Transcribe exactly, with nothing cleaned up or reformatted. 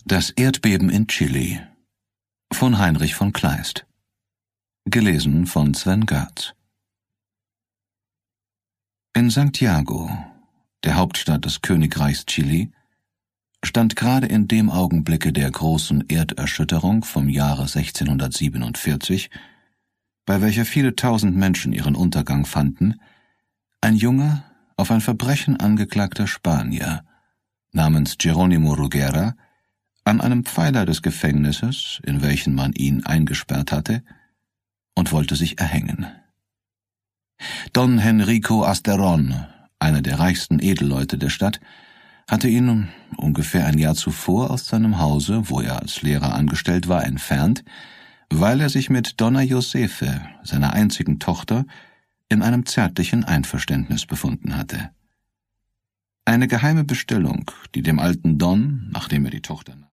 Das Erdbeben in Chile von Heinrich von Kleist. Gelesen von Sven Görtz. In Santiago, der Hauptstadt des Königreichs Chile, stand gerade in dem Augenblicke der großen Erderschütterung vom Jahre sechzehnhundertsiebenundvierzig, bei welcher viele tausend Menschen ihren Untergang fanden, ein junger, auf ein Verbrechen angeklagter Spanier namens Jerónimo Rugera an einem Pfeiler des Gefängnisses, in welchen man ihn eingesperrt hatte, und wollte sich erhängen. Don Henrico Asteron, einer der reichsten Edelleute der Stadt, hatte ihn ungefähr ein Jahr zuvor aus seinem Hause, wo er als Lehrer angestellt war, entfernt, weil er sich mit Donna Josefe, seiner einzigen Tochter, in einem zärtlichen Einverständnis befunden hatte. Eine geheime Bestellung, die dem alten Don, nachdem er die Tochter